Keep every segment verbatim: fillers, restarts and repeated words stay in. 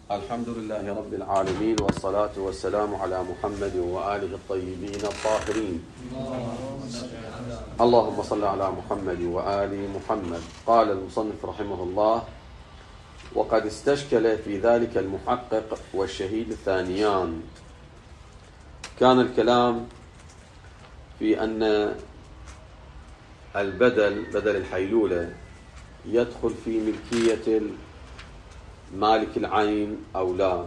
الحمد لله رب العالمين، والصلاة والسلام على محمد وآله الطيبين الطاهرين. اللهم صل على محمد وآل محمد. قال المصنف رحمه الله: وقد استشكل في ذلك المحقق والشهيد الثانيان. كان الكلام في أن البدل بدل الحيلولة يدخل في ملكية مالك العين أو لا،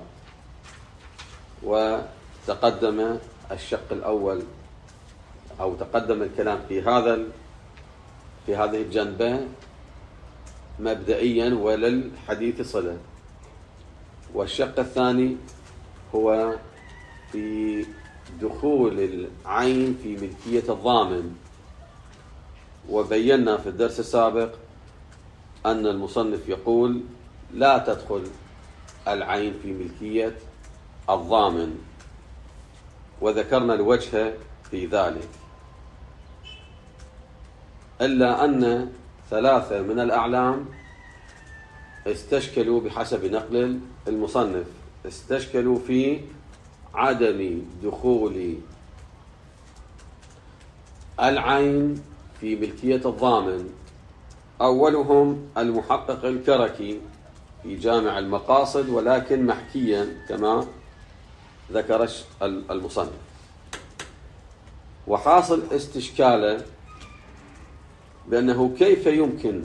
وتقدم الشق الأول أو تقدم الكلام في هذا في هذه الجنبة مبدئيا وللحديث صلة. والشق الثاني هو في دخول العين في ملكية الضامن. وبينا في الدرس السابق أن المصنف يقول لا تدخل العين في ملكية الضامن، وذكرنا الوجه في ذلك، إلا أن ثلاثة من الأعلام استشكلوا بحسب نقل المصنف استشكلوا في عدم دخول العين في ملكية الضامن. أولهم المحقق الكركي في جامع المقاصد، ولكن محكيا كما ذكر المصنف. وحاصل استشكاله بأنه كيف يمكن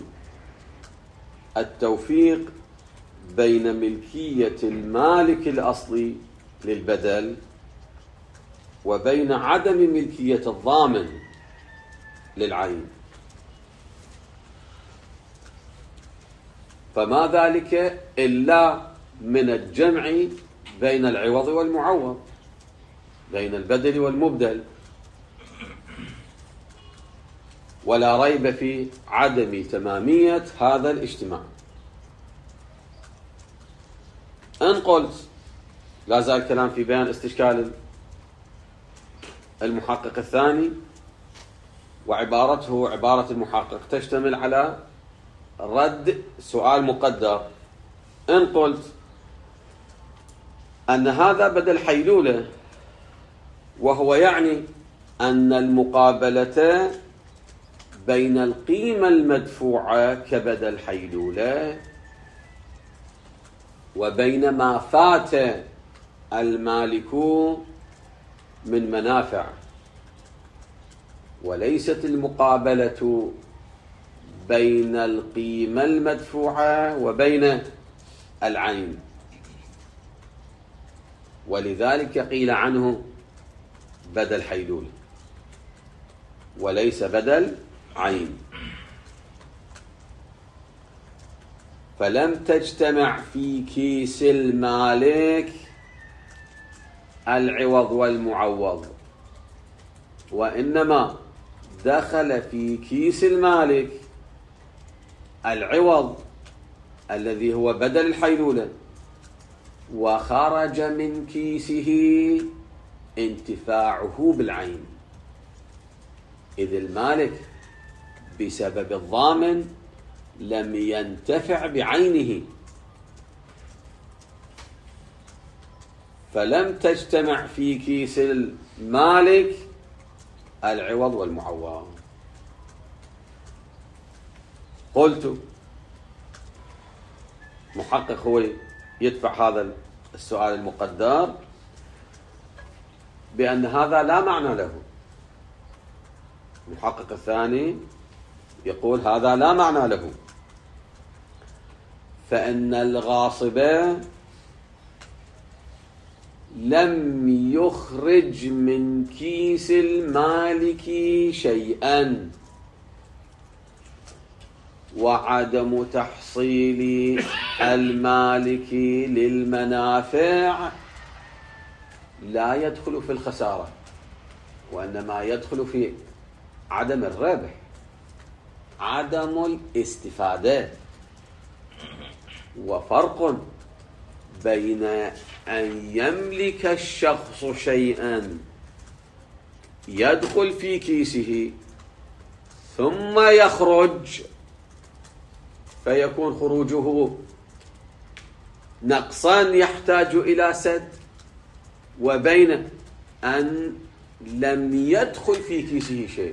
التوفيق بين ملكية المالك الأصلي للبدل وبين عدم ملكية الضامن للعين. فما ذلك إلا من الجمع بين العوض والمعوض، بين البدل والمبدل، ولا ريب في عدم تمامية هذا الاجتماع. إن قلت لا زال الكلام في بيان استشكال المحقق الثاني، وعبارته عبارة المحقق تشتمل على رد سؤال مقدر. إن قلت أن هذا بدل حيلولة، وهو يعني أن المقابلة بين القيمة المدفوعة كبدل حيلولة وبين ما فات المالك من منافع، وليست المقابلة بين القيمة المدفوعة وبين العين، ولذلك قيل عنه بدل حيلولة وليس بدل عين. فلم تجتمع في كيس المالك العوض والمعوض، وإنما دخل في كيس المالك العوض الذي هو بدل الحيلولة، وخرج من كيسه انتفاعه بالعين، إذ المالك بسبب الضامن لم ينتفع بعينه، فلم تجتمع في كيس المالك العوض والمعوض. قلت محقق هو يدفع هذا السؤال المقدر بأن هذا لا معنى له. المحقق الثاني يقول هذا لا معنى له، فإن الغاصب لم يخرج من كيس المالك شيئا، وعدم تحصيل المالك للمنافع لا يدخل في الخسارة، وإنما يدخل في عدم الربح، عدم الاستفادة. وفرق بين أن يملك الشخص شيئا يدخل في كيسه ثم يخرج فيكون خروجه نقصا يحتاج إلى سد، وبين أن لم يدخل في كيسه شيء.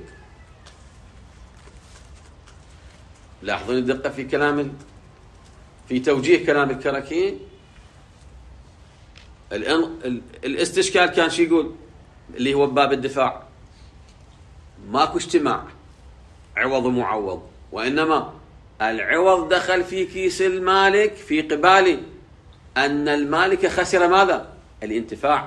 لاحظون الدقة في كلام في توجيه كلام الكركي. الاستشكال كان شو يقول اللي هو باب الدفاع؟ ماكو اجتماع عوض ومعوض، وإنما العوض دخل في كيس المالك في قبال أن المالك خسر ماذا؟ الانتفاع.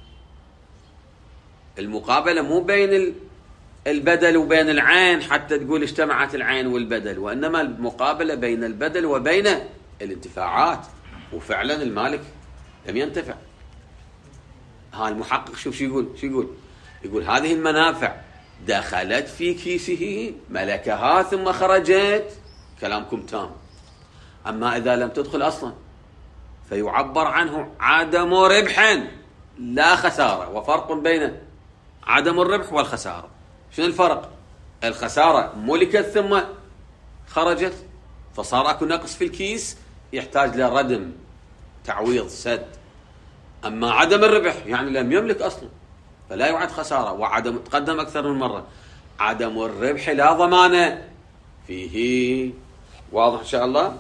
المقابلة مو بين البدل وبين العين حتى تقول اجتمعت العين والبدل، وإنما المقابلة بين البدل وبين الانتفاعات، وفعلا المالك لم ينتفع. ها المحقق شوف شو يقول شو يقول يقول هذه المنافع دخلت في كيسه ملكها ثم خرجت، كلامكم تام. أما إذا لم تدخل أصلا فيعبر عنه عدم ربح لا خسارة، وفرق بين عدم الربح والخسارة. شنو الفرق؟ الخسارة ملكت ثم خرجت فصار أكو نقص في الكيس يحتاج لردم تعويض سد. أما عدم الربح يعني لم يملك أصلا فلا يعد خسارة. وعدم تقدم أكثر من مرة عدم الربح لا ضمان فيه. واضح إن شاء الله؟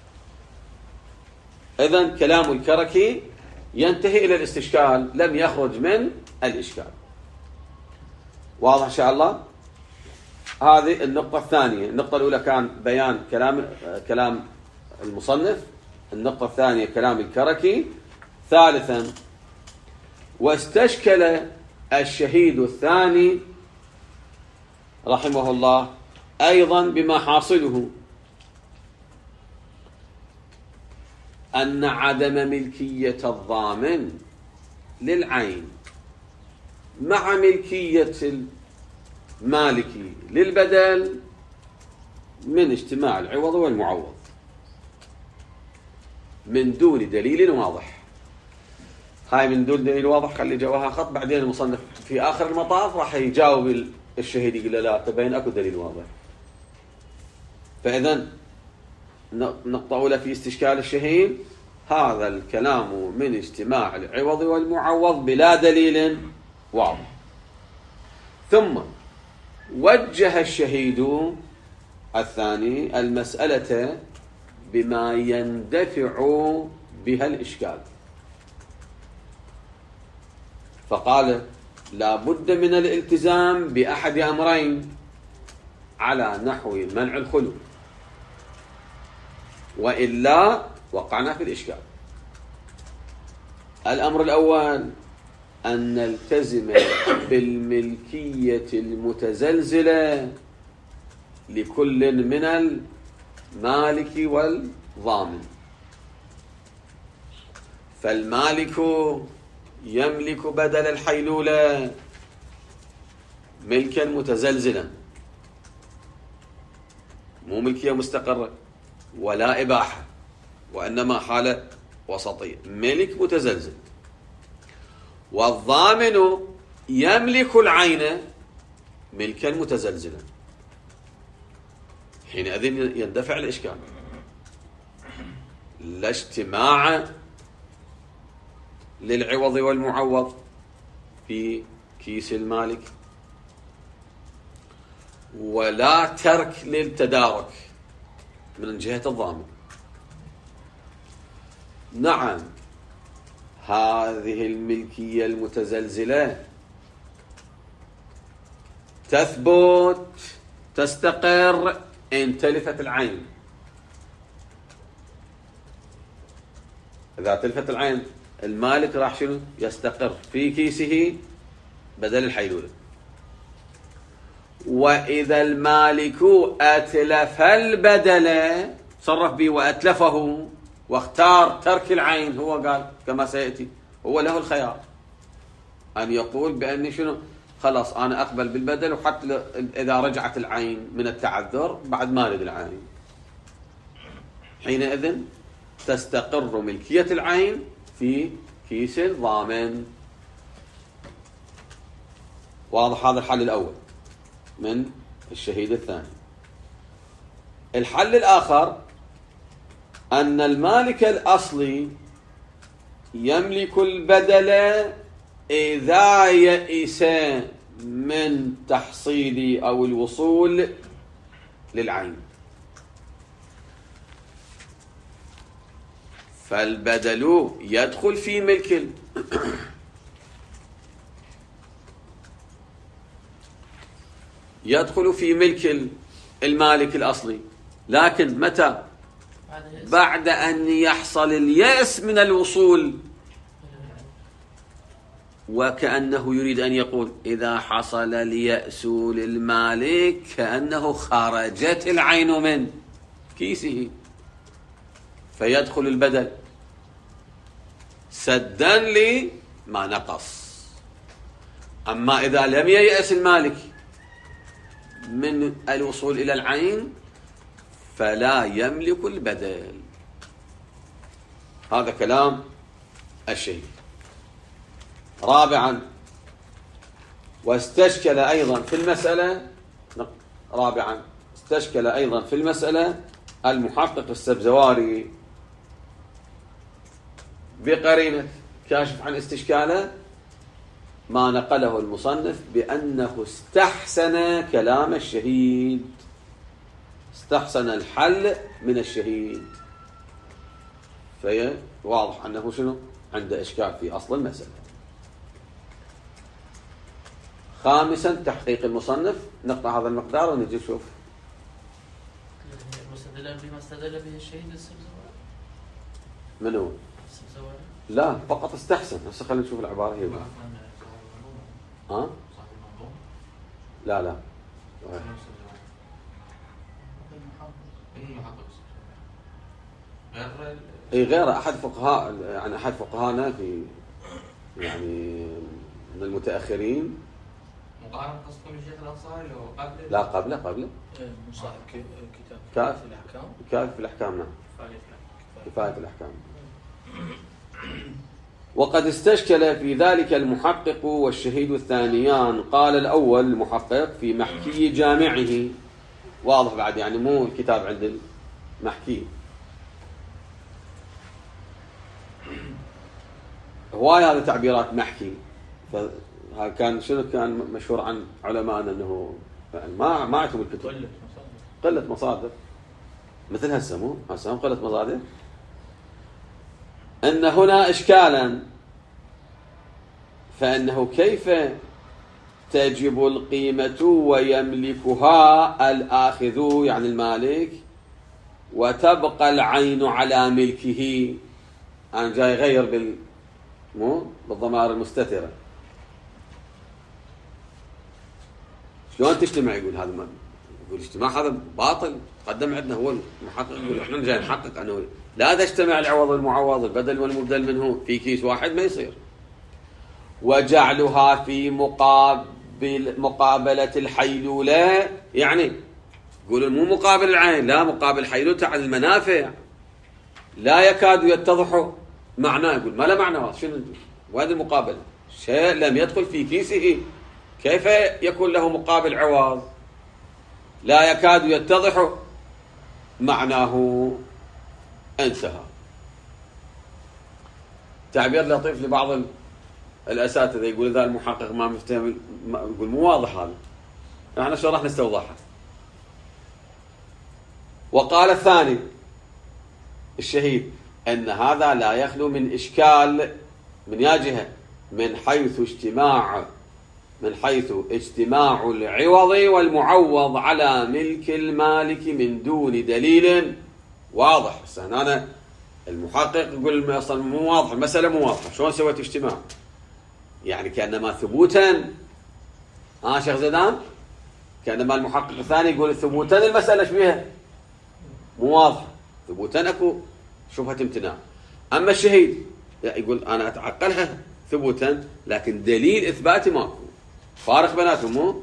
إذن كلام الكركي ينتهي إلى الاستشكال، لم يخرج من الإشكال. واضح إن شاء الله؟ هذه النقطة الثانية. النقطة الأولى كان بيان كلام كلام المصنف، النقطة الثانية كلام الكركي. ثالثا، واستشكل الشهيد الثاني رحمه الله أيضا بما حاصله أن عدم ملكية الضامن للعين مع ملكية المالك للبدل من اجتماع العوض والمعوض من دون دليل واضح. هاي من دون دليل واضح خلي جواها خط، بعدين المصنف في آخر المطاف راح يجاوب الشهيد يقول له لا تبين أكو دليل واضح. فإذن نقطة أولى في استشكال الشهيد هذا الكلام من اجتماع العوض والمعوض بلا دليل واضح. ثم وجه الشهيد الثاني المسألة بما يندفع بها الإشكال، فقال لا بد من الالتزام بأحد أمرين على نحو منع الخلو، وإلا وقعنا في الإشكال. الأمر الأول أن نلتزم بالملكية المتزلزلة لكل من المالك والضامن. فالمالك يملك بدل الحيلولة ملكا متزلزلا، مو ملكية مستقرة ولا إباحة، وإنما حالة وسطية، ملك متزلزل. والضامن يملك العين ملكا متزلزلا، حينئذ يندفع الإشكال. لا اجتماع للعوض والمعوض في كيس المالك، ولا ترك للتدارك من جهة الضامن. نعم هذه الملكية المتزلزلة تثبت تستقر إن تلفت العين. إذا تلفت العين المالك راح شنو يستقر في كيسه بدل الحيلولة. وإذا المالك أتلف البدل صرف به وأتلفه واختار ترك العين، هو قال كما سيأتي هو له الخيار أن يقول بأني شنو خلاص أنا أقبل بالبدل، وحتى إذا رجعت العين من التعذر بعد ما أريد العين، حينئذ تستقر ملكية العين في كيس الضامن. واضح هذا الحل الأول من الشهيد الثاني. الحل الآخر أن المالك الأصلي يملك البدل إذا يئس من تحصيل أو الوصول للعين. فالبدل يدخل في ملك يدخل في ملك المالك الأصلي، لكن متى؟ بعد أن يحصل اليأس من الوصول. وكأنه يريد أن يقول إذا حصل اليأس للمالك كأنه خرجت العين من كيسه، فيدخل البدل سدا لما نقص. أما إذا لم ييأس المالك من الوصول إلى العين فلا يملك البدل. هذا كلام الشيخ. رابعا، واستشكل أيضا في المسألة رابعا استشكل أيضا في المسألة المحقق السبزواري بقرينة كاشف عن استشكاله ما نقله المصنف بأنه استحسن كلام الشهيد، استحسن الحل من الشهيد، فهي واضح أنه شنو عنده إشكال في أصل المسألة. خامسا، تحقيق المصنف. نقطع هذا المقدار ونجي نشوف مستدلا بما استدل به الشهيد السبزواري. من هو؟ السبزواري؟ لا، فقط استحسن. هسه خلينا نشوف العبارة هي. ها؟ لا لا اي غير احد فقهاء، يعني احد فقهانا في يعني من المتاخرين. مقارنة قصدكم الشيخ الانصاري لو قبل؟ لا قبله قبله مصاحب كتاب كاف في الاحكام. كاف في الاحكام. نعم، كفاية الاحكام. وقد استشكل في ذلك المحقق والشهيد الثانيان. قال الأول المحقق في محكي جامعه، واضح بعد، يعني مو الكتاب عند المحكي. هواي هذا تعبيرات محكي، فكان شنو كان مشهور عن علماءنا انه يعني ما ما عندهم الكتب، قلة مصادر، قلة مصادر مثل هسه مو هسه قلة مصادر. أن هنا إشكالا، فإنه كيف تجب القيمة ويملكها الآخذ يعني المالك وتبقى العين على ملكه. أنا جاي غير بال مو بالضمائر المستترة. شلون تجتمع؟ يقول هذا ما يقول اجتماع هذا باطل. قدم عندنا هو المحقق يقول احنا جاي نحقق انه لا تجتمع العوض والمعوض البدل والمبدل منه في كيس واحد، ما يصير. وجعلها في مقابل مقابلة الحيلولة، يعني يقولون مو مقابل العين، لا مقابل حيلولة عن المنافع لا يكاد يتضح معناه. يقول ما له معنى، شنو وين المقابلة؟ شيء لم يدخل في كيسه كيف يكون له مقابل عوض؟ لا يكاد يتضح معناه. انتهى. تعبير لطيف لبعض الأساتذة يقول إذا المحقق ما مفتهم، يقول مو واضح هذا، احنا شو راح نستوضحها. وقال الثاني الشهيد أن هذا لا يخلو من إشكال من يا جهة، من حيث اجتماع من حيث اجتماع العوض والمعوض على ملك المالك من دون دليل واضح. هسه أنا المحقق يقول اصلا مو واضح، المسألة مو واضحة، شلون سويت اجتماع؟ يعني كأنما ثبوتا. ها شيخ زيدان؟ كأنما المحقق الثاني يقول ثبوتا المسألة ايش بيها؟ مو واضحة، ثبوتا اكو شبهة امتناع. أما الشهيد يقول أنا أتعقلها ثبوتا لكن دليل إثباتي ماكو، فارق بيناتهم مو؟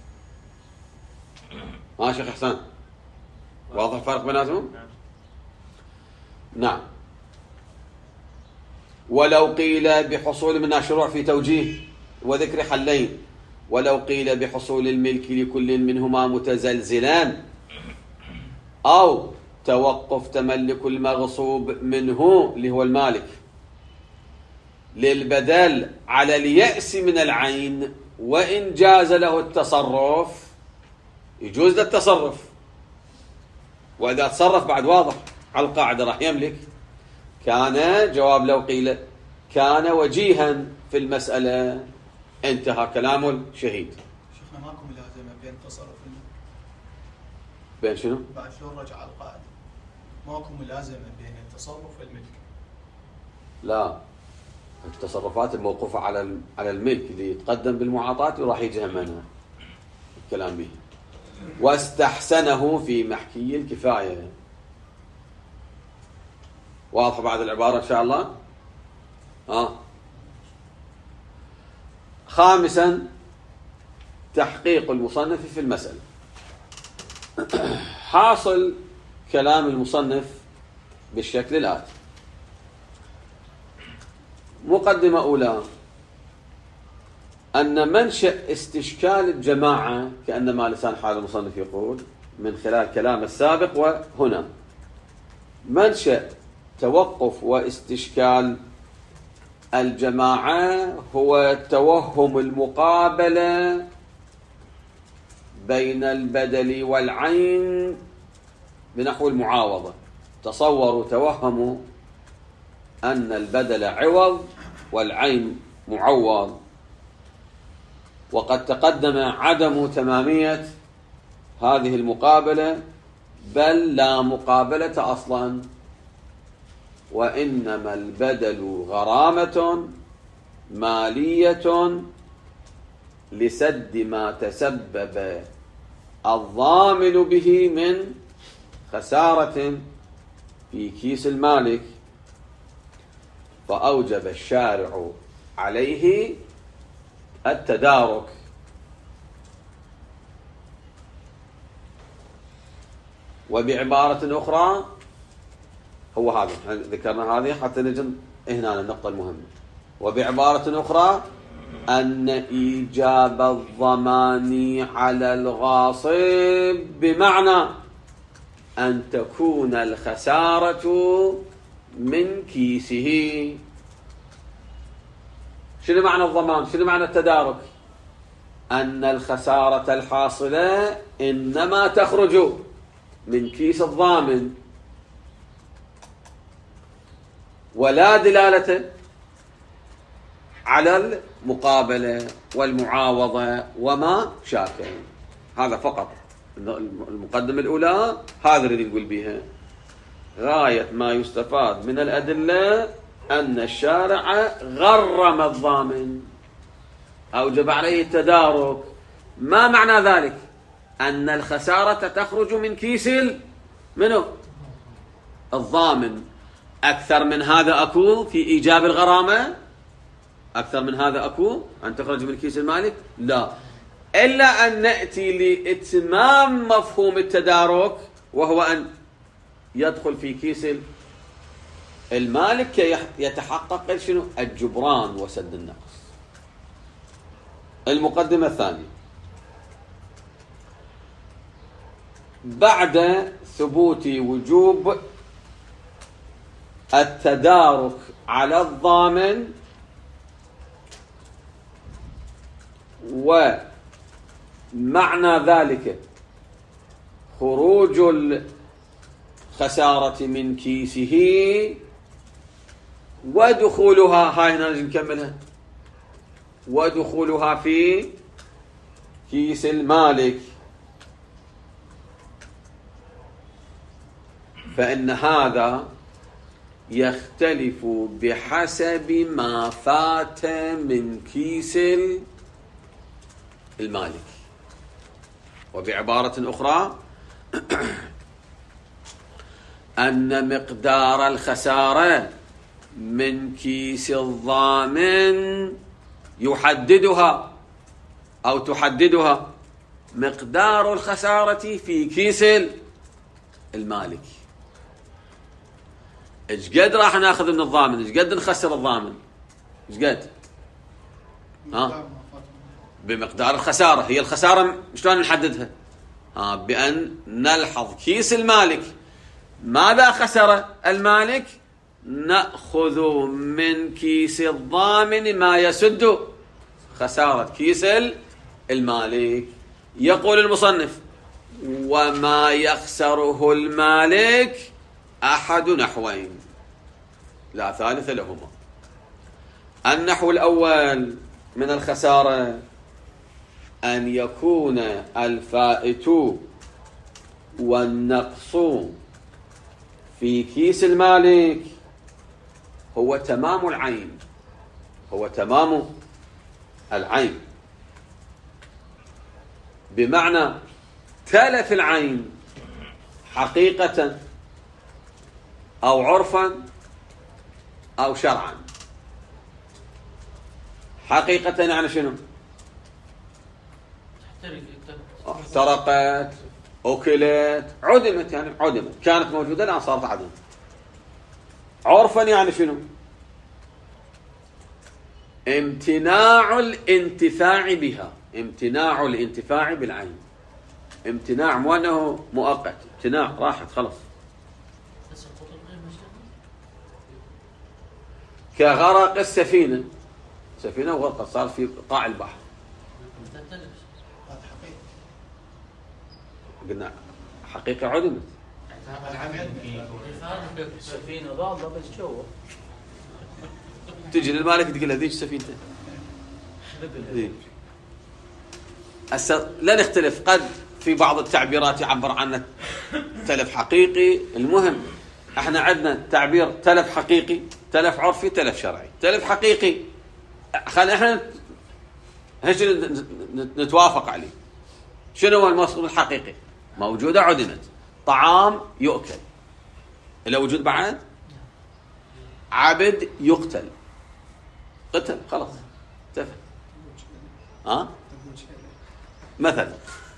ها شيخ حسان؟ واضح الفرق بيناتهم؟ نعم. ولو قيل بحصول من شروع في توجيه وذكر حلين، ولو قيل بحصول الملك لكل منهما متزلزلان أو توقف تملك المغصوب منه اللي هو المالك للبدل على اليأس من العين وإن جاز له التصرف، يجوز له التصرف، وإذا تصرف بعد واضح على القاعدة راح يملك. كان جواب لو قيل كان وجيها في المسألة، انتهى كلام الشهيد. شيخنا ماكو ملازمة بين التصرف والملك؟ بين شنو؟ بعد شلون رجع على القاعدة؟ ماكو ملازمة بين التصرف والملك؟ لا، التصرفات الموقوفة على على الملك اللي يتقدم بالمعاطاة وراح يجي منها الكلام به. واستحسنه في محكي الكفاية. واضح بعد العبارة إن شاء الله؟ آه. خامسا تحقيق المصنف في المسألة. حاصل كلام المصنف بالشكل الآتي: مقدمة أولى أن منشأ استشكال الجماعة كأنما لسان حال المصنف يقول من خلال كلام السابق وهنا، منشأ توقف واستشكال الجماعة هو توهم المقابلة بين البدل والعين بنحو المعاوضة. تصوروا توهموا أن البدل عوض والعين معوض، وقد تقدم عدم تمامية هذه المقابلة، بل لا مقابلة أصلا، وإنما البدل غرامة مالية لسد ما تسبب الضامن به من خسارة في كيس المالك، فأوجب الشارع عليه التدارك. وبعبارة أخرى، هو هذا ذكرنا هذه حتى نجي هنا النقطة المهمة. وبعبارة أخرى أن إيجاب الضمان على الغاصب بمعنى أن تكون الخسارة من كيسه. شنو معنى الضمان؟ شنو معنى التدارك؟ أن الخسارة الحاصلة إنما تخرج من كيس الضامن، ولا دلالة على المقابلة والمعاوضة وما شاكل. هذا فقط المقدمة الأولى، هذا اللي نقول بها. غاية ما يستفاد من الأدلة أن الشارع غرم الضامن، أوجب عليه التدارك. ما معنى ذلك؟ أن الخسارة تخرج من كيس منه الضامن. أكثر من هذا أكو في إيجاب الغرامة؟ أكثر من هذا أكو أن تخرج من كيس المالك؟ لا، إلا أن نأتي لإتمام مفهوم التدارك، وهو أن يدخل في كيس المالك كي يتحقق شنو؟ الجبران وسد النقص. المقدمة الثانية: بعد ثبوت وجوب التدارك على الضامن ومعنى ذلك خروج الخسارة من كيسه ودخولها، هاي هنا نكملها، ودخولها في كيس المالك، فإن هذا يختلف بحسب ما فات من كيس المالك. وبعبارة أخرى أن مقدار الخسارة من كيس الضامن يحددها أو تحددها مقدار الخسارة في كيس المالك. ايش قد راح ناخذ من الضامن؟ ايش قد نخسر الضامن؟ ايش قد؟ ها؟ بمقدار الخسارة. هي الخسارة شلون نحددها؟ ها، بأن نلحظ كيس المالك ماذا خسر المالك نأخذ من كيس الضامن ما يسد خسارة كيس المالك. يقول المصنف: وما يخسره المالك أحد نحوين لا ثالث لهما. النحو الأول من الخسارة أن يكون الفائت والنقص في كيس المالك هو تمام العين، هو تمام العين، بمعنى تلف العين حقيقة أو عرفا أو شرعا. حقيقة يعني شنو؟ احترقت، أكلت، عدمت، يعني عدمت، كانت موجودة الآن صارت عدم. عرفا يعني شنو؟ امتناع الانتفاع بها، امتناع الانتفاع بالعين، امتناع مو أنه مؤقت، امتناع راحت خلص. كغرق السفينة، سفينة وغرقت صار في قاع البحر. قلنا حقيقة عدمت. السفينة ضالة بس جوا. تجي للمالك تقول له ذيك سفينته. لا نختلف، قد في بعض التعبيرات يعبر عنه تلف حقيقي. المهم احنا عندنا تعبير تلف حقيقي، تلف عرفي، تلف شرعي. تلف حقيقي خلينا احنا هيك نتوافق عليه. شنو هو المصدر الحقيقي؟ موجودة عدمت، طعام يؤكل، إلى وجود بعد عبد يقتل، قتل خلاص انتهى. ها أه؟ مثلا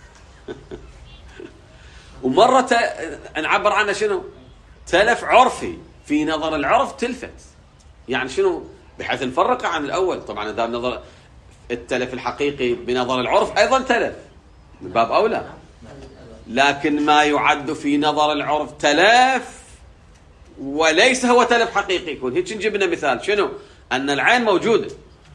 ومرة نعبر عنه شنو؟ تلف عرفي، في نظر العرف تلفت، يعني شنو؟ بحيث نفرق عن الأول. طبعا إذا نظر التلف الحقيقي بنظر العرف أيضا تلف من باب أولى، لكن ما يعد في نظر العرف تلف وليس هو تلف حقيقي يكون. هيك نجيبنا مثال شنو؟ أن العين موجودة،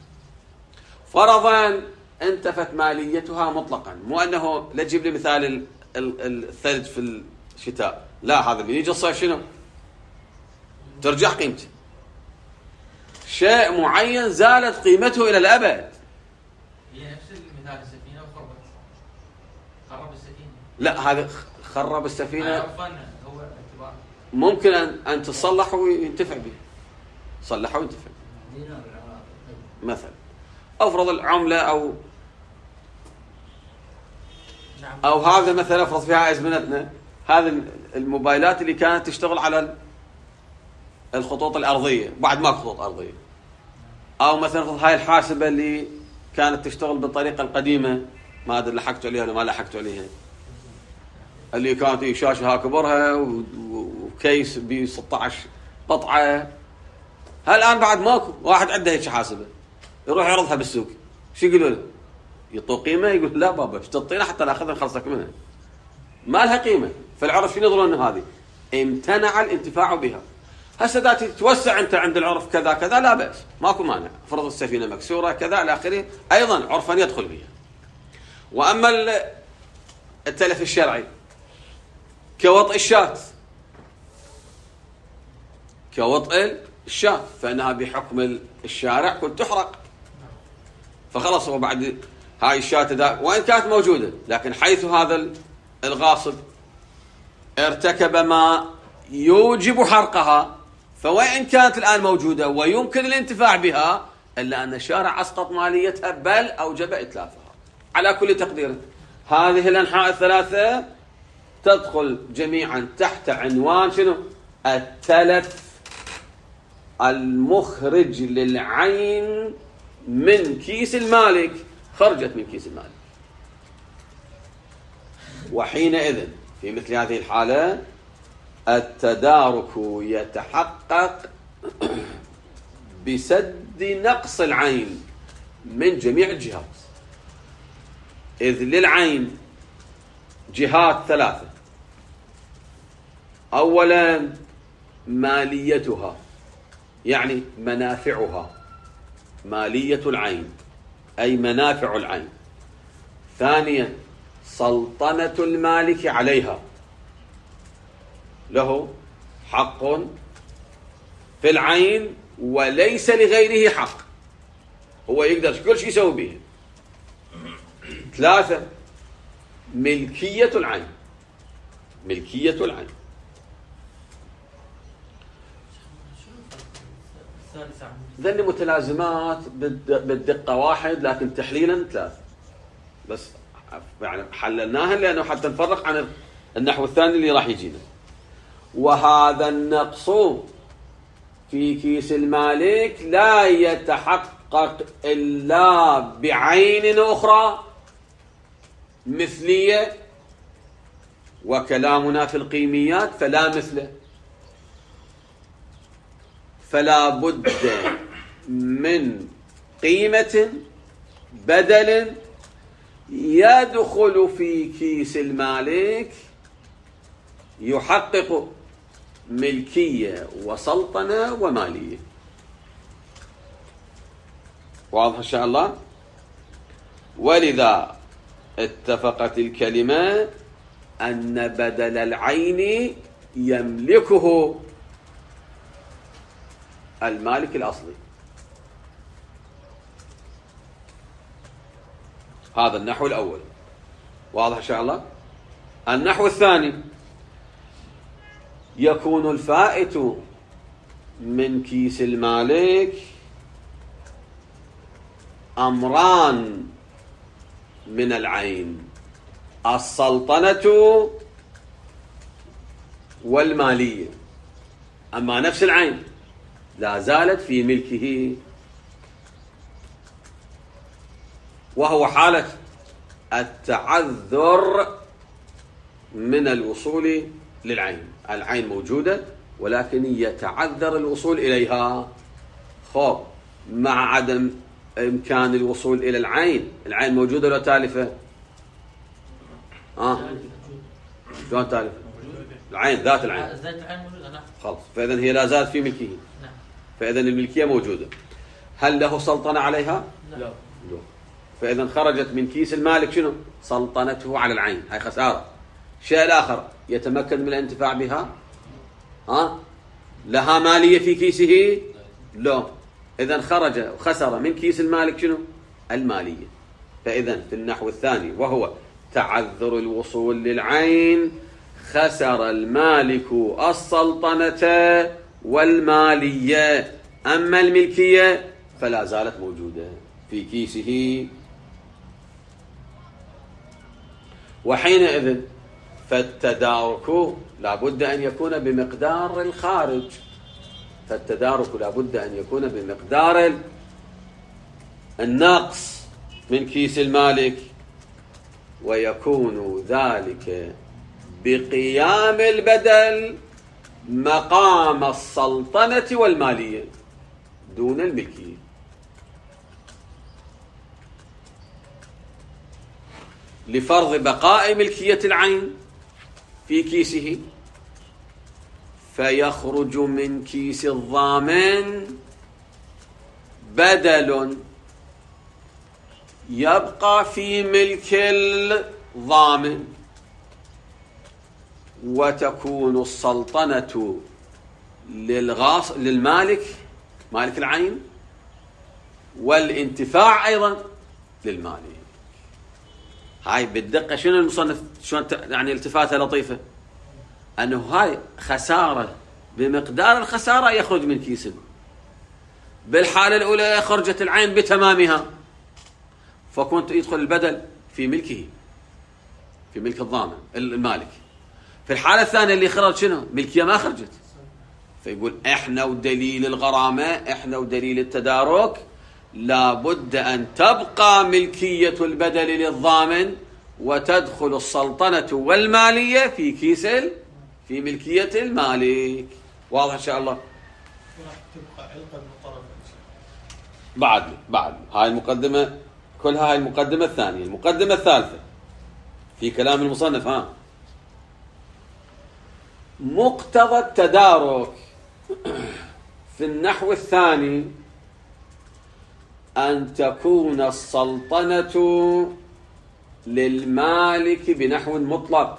فرضا انتفت ماليتها مطلقا، مو أنه لا تجيب لي مثال الثلج في الشتاء، لا، هذا بيجي الصيف شنو؟ ترجع قيمته. شيء معين زالت قيمته إلى الأبد. هي نفس المثال السفينة وخربت، خرب السفينة. لا، هذا خرب السفينة هو اعتبار ممكن أن أن تصلح وينتفع به، صلحه وينتفع مثلا. أفرض العملة أو أو هذا مثلا أفرض فيها أزمنتنا، هذه الموبايلات اللي كانت تشتغل على الخطوط الأرضية بعد ما خطوط أرضية، أو مثلا هاي الحاسبة اللي كانت تشتغل بالطريقة القديمة، ما أدري لحقت عليها ولا ما لحقت عليها، اللي كانت شاشة كبرها وكيس ب ستة عشر قطعة. هالآن بعد ماكو واحد عنده هيك حاسبة يروح يعرضها بالسوق، شو يقولوا له؟ يعطوه قيمة؟ يقول لا بابا ايش تعطينا حتى ناخذها نخلصك منها، ما لها قيمة. فالعرف شنو يظن انه هذه امتنع الانتفاع بها. هسه اذا تتوسع انت عند العرف كذا كذا لا بأس، ماكو مانع، فرض السفينة مكسورة كذا الى اخره، ايضا عرفا يدخل بها. واما التلف الشرعي كوطئ الشاة، كوطئ الشاة فانها بحكم الشارع كنت تحرق، فخلص هو بعد هاي الشاة وإن كانت موجودة، لكن حيث هذا الغاصب ارتكب ما يوجب حرقها، فوإن كانت الآن موجودة ويمكن الانتفاع بها، إلا أن الشارع أسقط ماليتها بل أوجب إتلافها. على كل تقدير هذه الأنحاء الثلاثة تدخل جميعا تحت عنوان شنو؟ التلف المخرج للعين من كيس المالك، خرجت من كيس المالك. وحينئذ في مثل هذه الحالة التدارك يتحقق بسد نقص العين من جميع الجهات، إذ للعين جهات ثلاثة. أولا ماليتها، يعني منافعها، مالية العين أي منافع العين. ثانيا سلطنة المالك عليها، له حق في العين وليس لغيره حق، هو يقدر كل شيء يسوي به. ثلاثة ملكية العين، ملكية العين. ذني متلازمات بالدقة واحد لكن تحليلا ثلاث، بس يعني حللناها لأنه حتى نفرق عن النحو الثاني اللي راح يجينا. وهذا النقص في كيس المالك لا يتحقق إلا بعين أخرى مثلية، وكلامنا في القيميات فلا مثله، فلا بد من قيمة بدل يدخل في كيس المالك يحقق ملكية وسلطنة ومالية. واضح إن شاء الله؟ ولذا اتفقت الكلمة أن بدل العين يملكه المالك الأصلي. هذا النحو الأول. واضح إن شاء الله؟ النحو الثاني يكون الفائت من كيس المالك أمران من العين: السلطنة والمالية. أما نفس العين لا زالت في ملكه، وهو حالة التعذر من الوصول للعين. العين موجودة ولكن يتعذر الوصول إليها، خب مع عدم إمكان الوصول إلى العين. العين موجودة ولا تالفة؟ آه شلون تالفة؟ العين ذات العين ذات العين موجودة. نعم. خلاص، فإذا هي لا زالت في ملكه. نعم. فإذا الملكية موجودة. هل له سلطنة عليها؟ لا. لا. فإذا خرجت من كيس المالك شنو؟ سلطنته على العين، هاي خسارة. الشيء الآخر يتمكن من الانتفاع بها؟ ها؟ لها مالية في كيسه؟ لا. إذا خرج وخسر من كيس المالك شنو؟ المالية. فإذا في النحو الثاني وهو تعذر الوصول للعين خسر المالك السلطنة والمالية، أما الملكية فلا زالت موجودة في كيسه. وحينئذ فالتدارك لابد أن يكون بمقدار الخارج، فالتدارك لابد أن يكون بمقدار النقص من كيس المالك، ويكون ذلك بقيام البدل مقام السلطنة والمالية دون الملكية. لفرض بقاء ملكية العين في كيسه، فيخرج من كيس الضامن بدل يبقى في ملك الضامن، وتكون السلطنة للغاص للمالك مالك العين، والانتفاع أيضا للمالك. هاي بالدقة شنو المصنف شلون يعني التفاتة لطيفة، أنه هاي خسارة بمقدار الخسارة يخرج من كيسه. بالحالة الأولى خرجت العين بتمامها فكنت يدخل البدل في ملكه، في ملك الضامن المالك. في الحالة الثانية اللي خرج شنو؟ ملكية ما خرجت. فيقول احنا ودليل الغرامة، احنا ودليل التدارك لابد أن تبقى ملكية البدل للضامن وتدخل السلطنة والمالية في كيس في ملكية المالك. واضح إن شاء الله؟ تبقى علقة بالطرف. بعد بعد هاي المقدمة كلها، هاي المقدمة الثانية. المقدمة الثالثة في كلام المصنف، ها مقتضى التدارك في النحو الثاني أن تكون السلطنة للمالك بنحو مطلق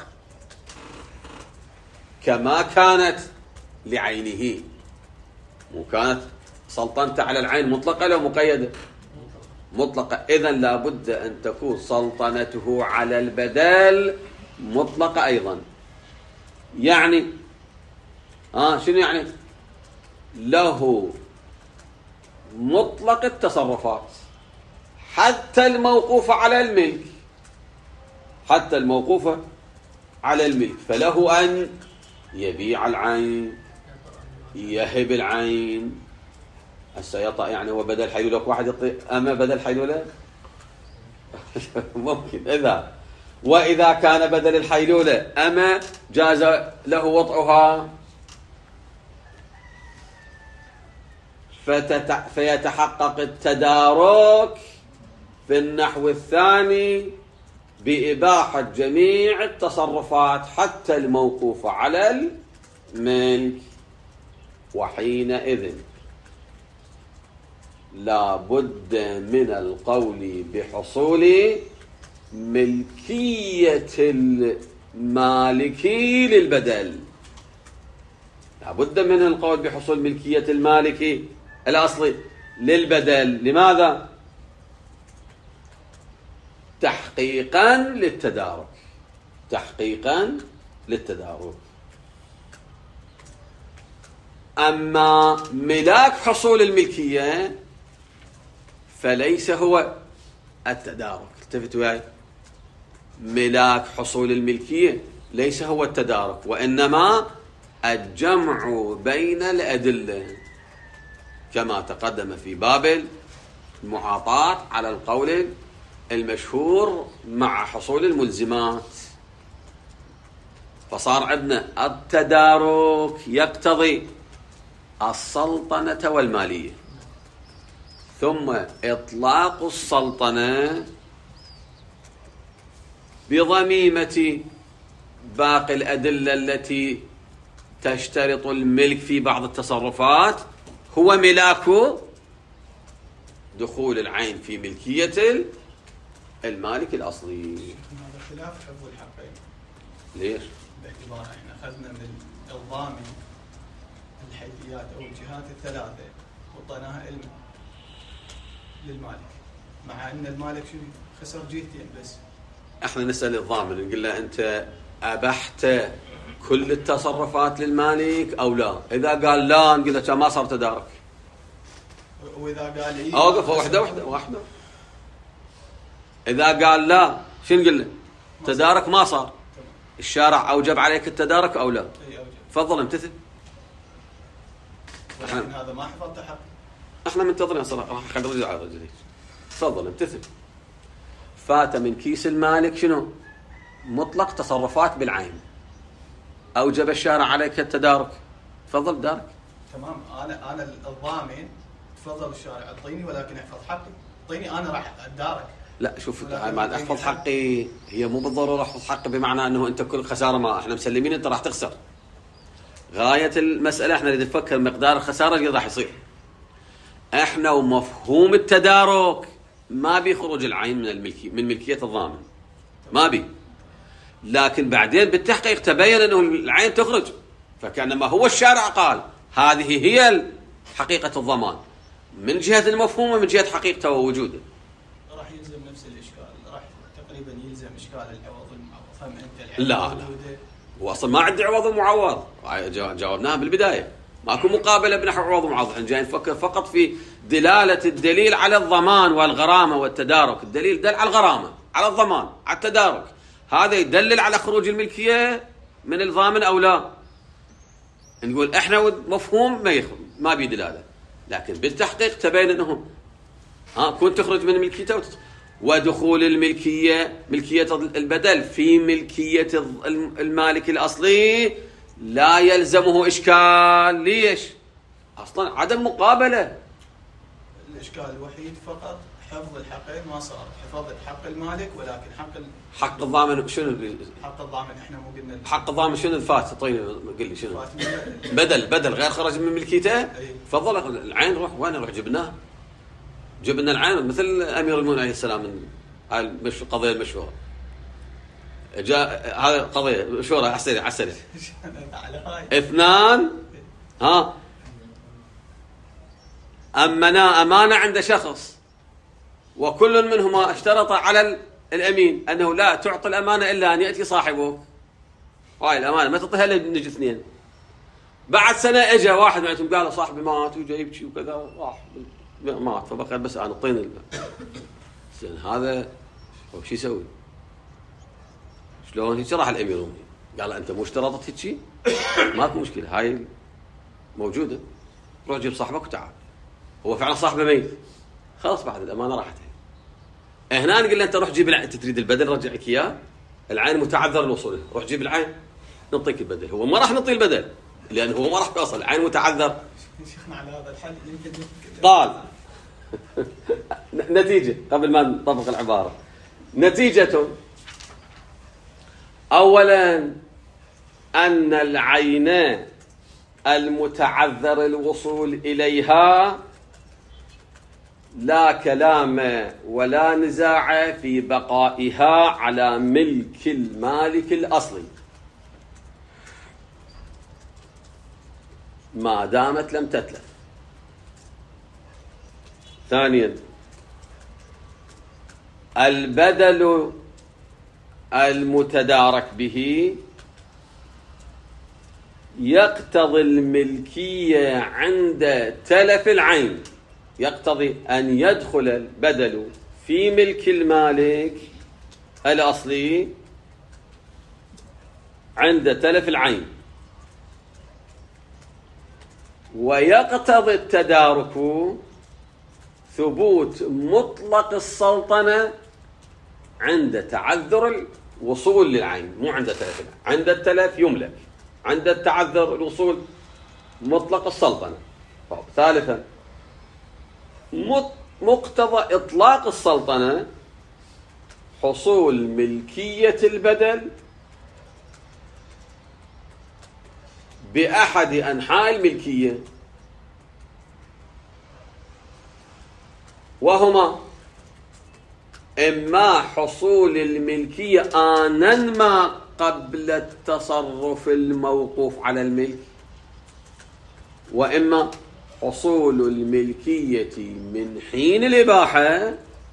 كما كانت لعينه. وكانت سلطنته على العين مطلقة لو مقيدة؟ مطلقة. إذن لابد أن تكون سلطنته على البدل مطلقة أيضا. يعني آه شنو يعني؟ له مطلق التصرفات حتى الموقوفة على الملك، حتى الموقوفة على الملك، فله أن يبيع العين، يهب العين. هسه يطأ يعني هو بدل حيلولة واحد يطي أما بدل حيلولة ممكن. إذا وإذا كان بدل الحيلولة أما جاز له وطئها فيتحقق التدارك في النحو الثاني بإباحة جميع التصرفات حتى الموقوف على الملك. وحينئذ لا بد من القول بحصول ملكية المالك للبدل. لا بد من القول بحصول ملكية المالك الأصلي للبدل. لماذا؟ تحقيقا للتدارك، تحقيقا للتدارك. أما ملاك حصول الملكية فليس هو التدارك. التفتوا وياي، ملاك حصول الملكية ليس هو التدارك، وإنما الجمع بين الأدلة كما تقدم في باب المعاطاة على القول المشهور مع حصول الملزمات. فصار عندنا التدارك يقتضي السلطنة والمالية، ثم إطلاق السلطنة بضميمة باقي الأدلة التي تشترط الملك في بعض التصرفات هو ملاك دخول العين في ملكية المالك الأصلي. هذا خلاف حفظ الحقين. ليش؟ باعتبار احنا أخذنا من الضامن الحيثيات أو الجهات الثلاثة وطناها علم للمالك، مع أن المالك شنو خسر جهتين بس. احنا نسأل الضامن نقول له أنت أبحت كل التصرفات للمالك أو لا؟ إذا قال لا نقول له ما صار تدارك. وإذا قال إيه أوقف واحدة واحدة واحدة. إذا قال لا شو نقول له؟ تدارك ما صار. الشارع أوجب عليك التدارك أو لا؟ تفضل امتثل. لكن هذا ما حفظت حق. احنا منتظرين صراحة راح خلي رجع على رجليك. تفضل امتثل. فات من كيس المالك شنو؟ مطلق تصرفات بالعين. أوجب الشارع عليك التدارك. تفضل دارك. تمام. أنا أنا الضامن تفضل الشارع اعطيني ولكن احفظ حقي. اعطيني أنا راح أدارك. لا شوف ما احفظ حقي هي مو بالضرورة احفظ حقي بمعنى أنه أنت كل خسارة ما احنا مسلمين أنت راح تخسر. غاية المسألة احنا نريد نفكر مقدار الخسارة اللي راح يصير. احنا ومفهوم التدارك ما بيخرج العين من الملكية من ملكية الضامن. ما بي. لكن بعدين بالتحقيق تبين أنه العين تخرج. فكأنما هو الشارع قال هذه هي حقيقة الضمان من جهة المفهوم ومن جهة حقيقته ووجوده. راح يلزم نفس الإشكال. راح تقريبا يلزم إشكال العوض المعوض. فهم أنت لا لا هو أصلا ما عندي عوض ومعوض. جاوبناها بالبداية. ماكو مقابلة بنحو عوض ومعوض. احنا جايين نفكر فقط في دلالة الدليل على الضمان والغرامة والتدارك. الدليل دل على الغرامة، على الضمان، على التدارك. هذا يدلل على خروج الملكية من الضامن أو لا. نقول احنا مفهوم ما يخرج ما بي دلالة، لكن بالتحقيق تبين انه ها كنت تخرج من ملكيته ودخول الملكية ملكية البدل في ملكية المالك الأصلي لا يلزمه إشكال. ليش؟ أصلا عدم مقابلة. الإشكال الوحيد فقط حفظ الحقين ما صار، حفظ حق المالك ولكن حق ال... حق الضامن شنو؟ حق الضامن احنا مو قلنا حق الضامن شنو الفات؟ طيب قل لي شنو؟ فات من- بدل بدل غير خرج من ملكيته. أي. تفضل العين روح وين نروح جبناه؟ جبنا العين مثل امير المؤمنين عليه السلام من هاي المش- القضيه المشهوره. جاء هذا قضيه مشهوره على السريع على السريع. على هاي اثنان ها امنا امانه عند شخص، وكل منهما اشترط على ال- الامين انه لا تعطي الامانه الا ان ياتي صاحبه. هاي الامانه ما تعطيها الا نجي اثنين. بعد سنه اجى واحد منهم قال له صاحبي مات وجاي يبكي وكذا، راح مات فبقى بس انا اعطيني ال- زين هذا هو شو يسوي؟ شلون هيك؟ راح الامير امي قال له انت مو اشترطت هيك؟ ماكو مشكله، هاي موجوده، روح جيب صاحبك وتعال. هو فعلا صاحبه ميت، خلاص بعد الامانه راحت. هنا نقول له انت روح جيب العين، انت تريد البدل رجعك اياه، العين متعذر الوصول، روح جيب العين نعطيك البدل. هو ما راح نعطيه البدل لان هو ما راح يوصل، العين متعذر. شيخنا على هذا الحل يمكن قال نتيجه قبل ما نطبق العباره، نتيجه اولا ان العين المتعذر الوصول اليها لا كلام ولا نزاع في بقائها على ملك المالك الأصلي ما دامت لم تتلف. ثانيا البدل المتدارك به يقتضي الملكية عند تلف العين، يقتضي أن يدخل البدل في ملك المالك الأصلي عند تلف العين، ويقتضي التدارك ثبوت مطلق السلطنة عند تعذر الوصول للعين، مو عند تلف العين. عند التلف يملك، عند التعذر الوصول مطلق السلطنة. طيب. ثالثا مقتضى إطلاق السلطنة حصول ملكية البدل بأحد أنحاء الملكية، وهما إما حصول الملكية آنا ما قبل التصرف الموقوف على الملك، وإما حصول الملكية من حين الإباحة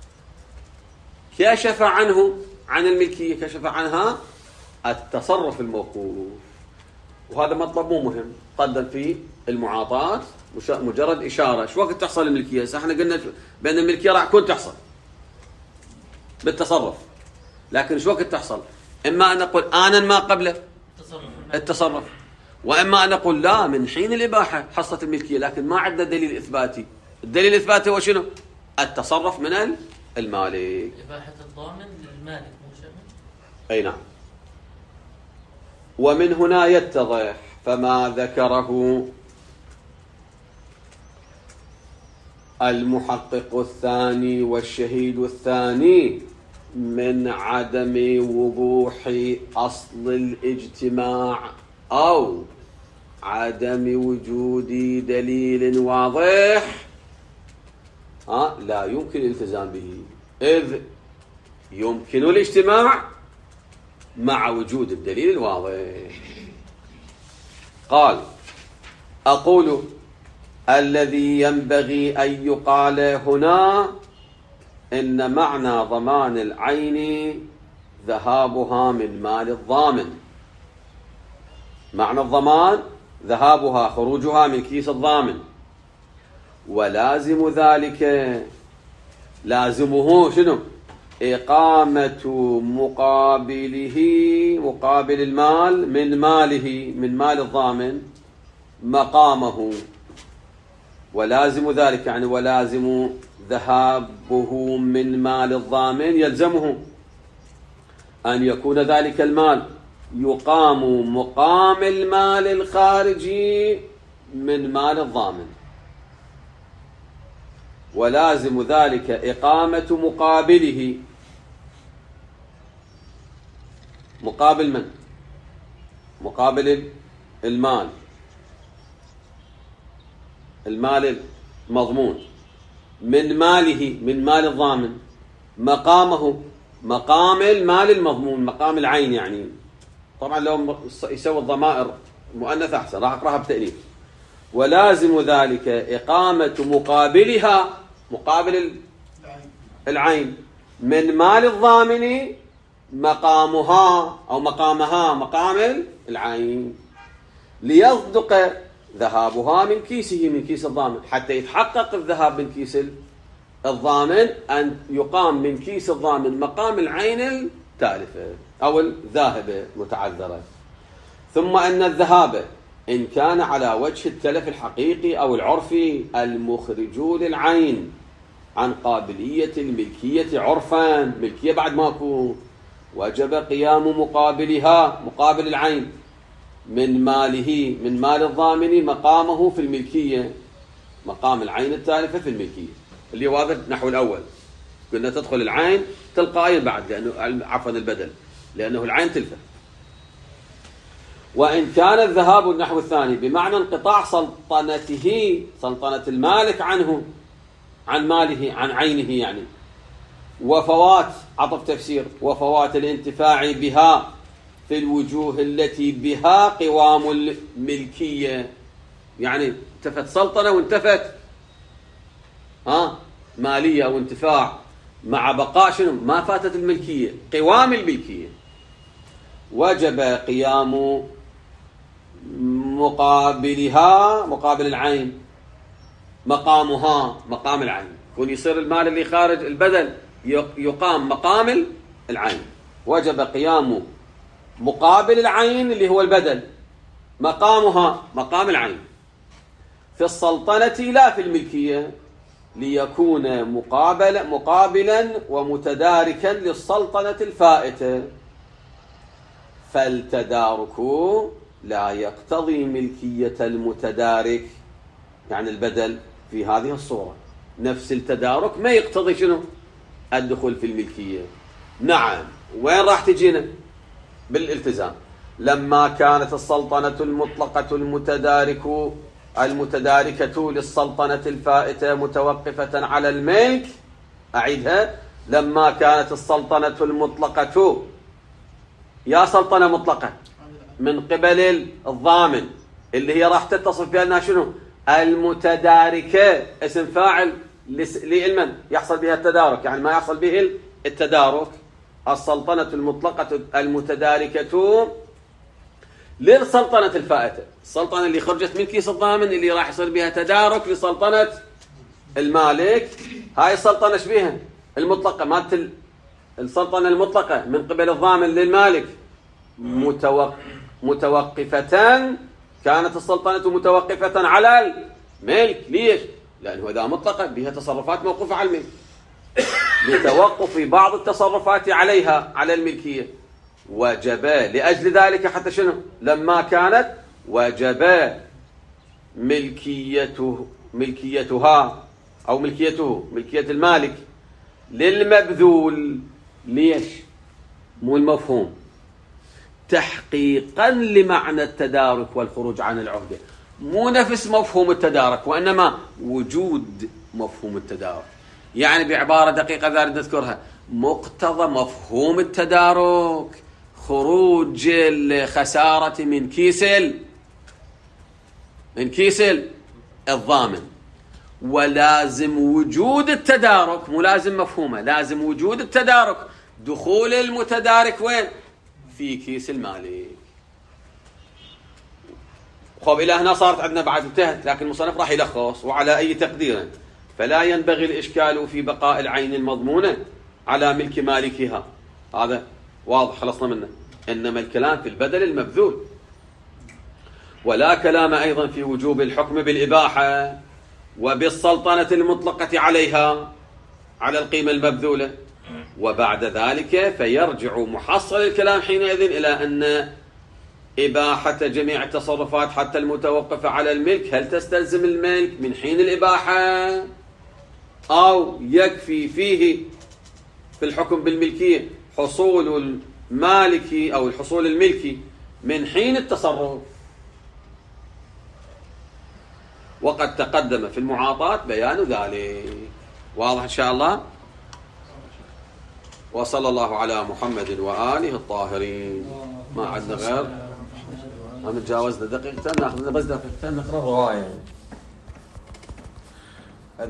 كشف عنه عن الملكية، كشف عنها التصرف الموقوف. وهذا مطلب مو مهم قدم في المعاطاة، مجرد إشارة شو وقت تحصل الملكية. احنا قلنا بأن الملكية راح تكون تحصل بالتصرف، لكن شو وقت تحصل؟ إما أن نقول آنا ما قبل التصرف، وإما أن نقول لا من حين الإباحة حصلت الملكية، لكن ما عندنا دليل إثباتي. الدليل الإثباتي هو شنو؟ التصرف من المالك. إباحة الضامن للمالك مو شرط. أي نعم. ومن هنا يتضح فما ذكره المحقق الثاني والشهيد الثاني من عدم وضوح أصل الاجتماع أو عدم وجود دليل واضح ها لا يمكن الالتزام به، إذ يمكن الاجتماع مع وجود الدليل الواضح. قال أقول الذي ينبغي أن يقال هنا إن معنى ضمان العين ذهابها من مال الضامن. معنى الضمان ذهابها، خروجها من كيس الضامن، ولازم ذلك لازمه شنو؟ إقامة مقابله، مقابل المال من ماله، من مال الضامن مقامه. ولازم ذلك يعني ولازم ذهابه من مال الضامن يلزمه أن يكون ذلك المال يقام مقام المال الخارجي من مال الضامن. ولازم ذلك إقامة مقابله. مقابل من؟ مقابل المال، المال المضمون، من ماله، من مال الضامن، مقامه، مقام المال المضمون، مقام العين يعني. طبعا لو يسوي الضمائر مؤنث أحسن، راح أقرأها بتأنيث. ولازم ذلك إقامة مقابلها، مقابل العين، من مال الضامن مقامها أو مقامها، مقام العين، ليصدق ذهابها من كيسه، من كيس الضامن. حتى يتحقق الذهاب من كيس الضامن أن يقام من كيس الضامن مقام العين التالفة أو الذاهبة متعذرة. ثم أن الذهاب إن كان على وجه التلف الحقيقي أو العرفي المخرج للعين عن قابلية الملكية عرفا، ملكية بعد ماكو، وجب قيام مقابلها، مقابل العين، من ماله، من مال الضامن مقامه في الملكية، مقام العين التالفة في الملكية، اللي هو هذا النحو الأول. قلنا تدخل العين تلقائيا بعد، لأنه عفوا البدل، لأنه العين تلفة. وإن كان الذهاب النحو الثاني بمعنى انقطاع سلطنته، سلطنة المالك عنه، عن ماله، عن عينه يعني، وفوات، عطف تفسير، وفوات الانتفاع بها في الوجوه التي بها قوام الملكية، يعني انتفت سلطنة وانتفت ها مالية وانتفاع، مع بقاء شنو؟ ما فاتت الملكية، قوام الملكية. وجب قيام مقابلها، مقابل العين، مقامها، مقام العين. يكون يصير المال اللي خارج البدل يقام مقام العين. وجب قيام مقابل العين اللي هو البدل مقامها، مقام العين، في السلطنة لا في الملكية، ليكون مقابل مقابلا ومتداركا للسلطنة الفائتة. فالتدارك لا يقتضي ملكية المتدارك، يعني البدل في هذه الصورة نفس التدارك ما يقتضي شنو؟ الدخول في الملكية. نعم، وين راح تجينا؟ بالالتزام. لما كانت السلطنة المطلقة المتدارك المتداركة للسلطنة الفائتة متوقفة على الملك، أعيدها، لما كانت السلطنة المطلقة، يا سلطنة مطلقة من قبل الضامن اللي هي راح تتصف بأنها شنو؟ المتداركة، اسم فاعل لمن يحصل بها التدارك، يعني ما يحصل به التدارك. السلطنة المطلقة المتداركة للسلطنة الفائتة، السلطنة اللي خرجت من كيس الضامن اللي راح يصير بها تدارك لسلطنة المالك. هاي السلطنة شبيها المطلقة، مالت السلطنة المطلقة من قبل الضامن للمالك متوق... متوقفة، كانت السلطنة متوقفة على الملك. ليش؟ لأنه إذا مطلقة بها تصرفات موقوفة على الملك، لتوقف بعض التصرفات عليها على الملكية. وجب لأجل ذلك حتى شنو؟ لما كانت وجب ملكيته ملكيتها أو ملكيته ملكية المالك للمبذول. ليش؟ مو المفهوم، تحقيقا لمعنى التدارك والخروج عن العهدة، مو نفس مفهوم التدارك، وإنما وجود مفهوم التدارك. يعني بعبارة دقيقة ذلك نذكرها، مقتضى مفهوم التدارك خروج الخسارة من كيس من كيس الضامن، ولازم وجود التدارك، مو لازم مفهومه، لازم وجود التدارك، دخول المتدارك وين؟ في كيس المالك. خب إلى هنا صارت عندنا بعد انتهت، لكن المصنف راح يلخص وعلى أي تقدير. فلا ينبغي الإشكال في بقاء العين المضمونة على ملك مالكها، هذا واضح خلصنا منه، إنما الكلام في البدل المبذول. ولا كلام أيضا في وجوب الحكم بالإباحة وبالسلطنة المطلقة عليها، على القيمة المبذولة. وبعد ذلك فيرجع محصل الكلام حينئذ إلى أن إباحة جميع التصرفات حتى المتوقفة على الملك هل تستلزم الملك من حين الإباحة أو يكفي فيه في الحكم بالملكية حصول المالكي أو الحصول الملكي من حين التصرف. وقد تقدم في المعاطاة بيان ذلك. واضح إن شاء الله. وصلى الله على محمد وآله الطاهرين. ما عندنا غير، ما تجاوزنا دقيقتين، ناخذ بس دقيقتين نقرأ رواية.